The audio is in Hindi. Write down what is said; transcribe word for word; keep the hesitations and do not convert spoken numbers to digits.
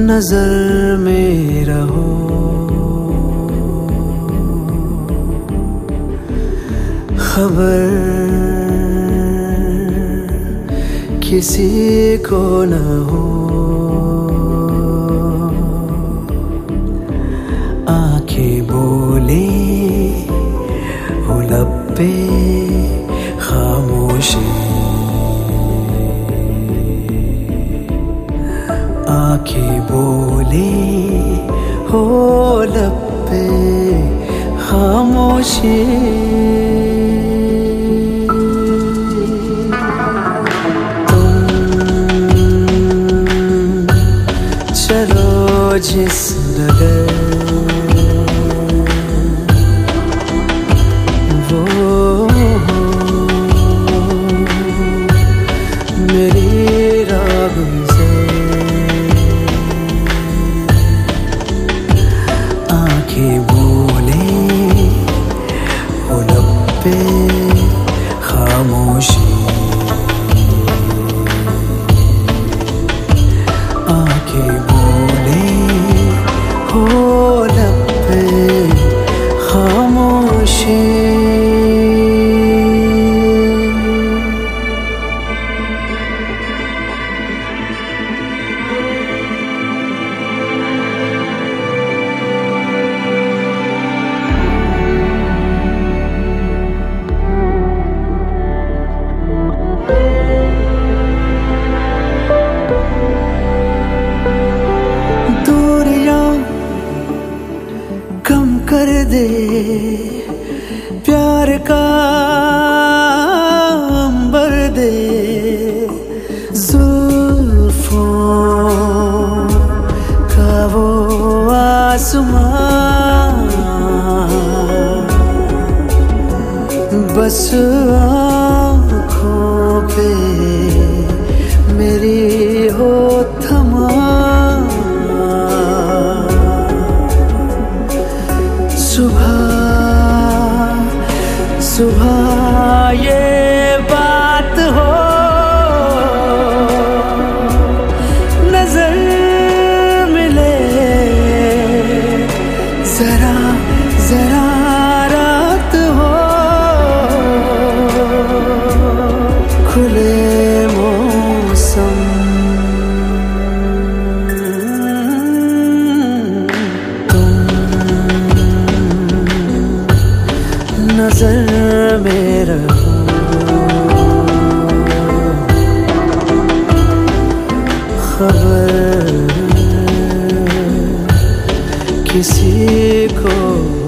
नजर में रहो, खबर किसी को न हो। आंखें बोले हो लब पे खामोशी, आंखें बोले हो लब पे खामोशी। जिस नगर वो मेरी राह से, आंखें बोले हो लब पे खामोशी, आंखें बोले हो लब पे खामोशी। कम कर दे प्यार का अंबर दे, जुल्फों का वो आसमां, बस आँखों पे मेरी हो थमा। सुबह सुबह ये बात हो, नजर मिले जरा जरा रात हो, खुले मौसम नजर में रहो, खबर किसी को